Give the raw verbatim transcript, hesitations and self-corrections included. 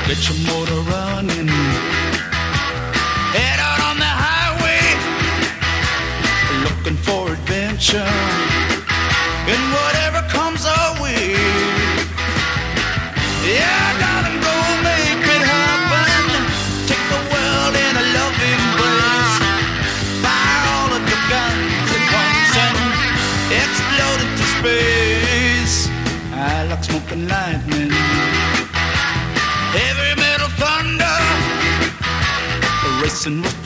Get your motor running. Head out on the highway, looking for adventure. And whatever comes our way, yeah, darling, go make it happen. Take the world in a loving embrace. Fire all of your guns at once and explode into space. I like smoking lightning, heavy metal thunder, racing with